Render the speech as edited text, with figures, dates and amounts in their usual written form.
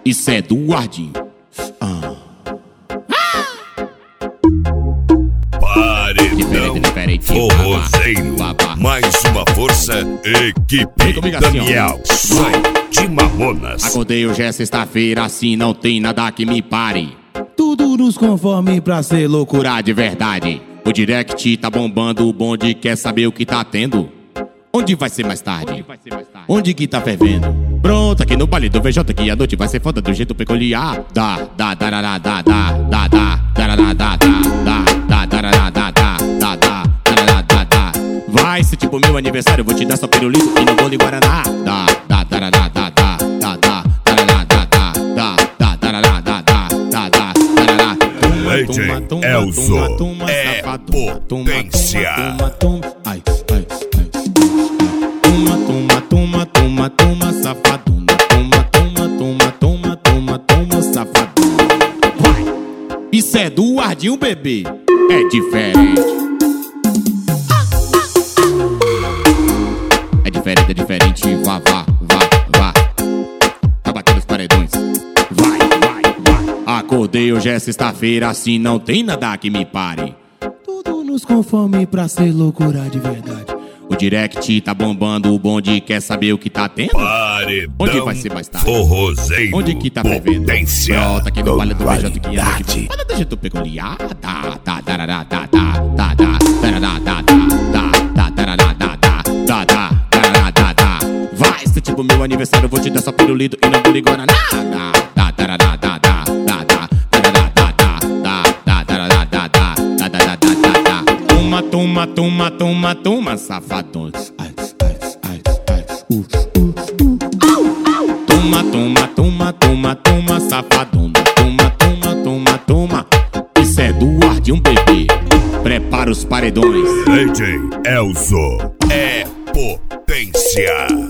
Isso é do Ardinho. Paredão forrozeiro. Mais uma força, equipe Daniel Som de Mamonas. Acordei hoje é sexta-feira, assim não tem nada que me pare. Tudo nos conforme pra ser loucura. Loucura de verdade. O direct tá bombando, o bonde quer saber o que tá tendo. Onde vai ser mais tarde? Onde que tá fervendo? Pronto, aqui no baile do VJ que a noite vai ser foda do jeito peculiar. Vai ser tipo meu aniversário, vou te dar só pirulito e não vou lhe guaraná. DJ Elzo é potência. Toma, safadona. Toma, safadona. Vai! Isso é do Ardinho, bebê. É diferente. É diferente. Vá. Tá batendo os paredões. Vai. Acordei hoje é sexta-feira, assim não tem nada que me pare. Tudo nos conforme pra ser loucura de verdade. O direct tá bombando, o bonde quer saber o que tá tendo. Paredão Onde vai ser mais tarde? forrozeiro. Onde que tá fervendo? Potência. Pronto, aqui no baile do VJ que a noite fala do jeito peculiar. Vai ser tipo meu aniversário, vou te dar só pirulito e não vou lhe guaraná. Toma, safadões. Toma, safadona. Toma. Isso é do Ardinho, bebê. Prepara os paredões. DJ Elzo é potência.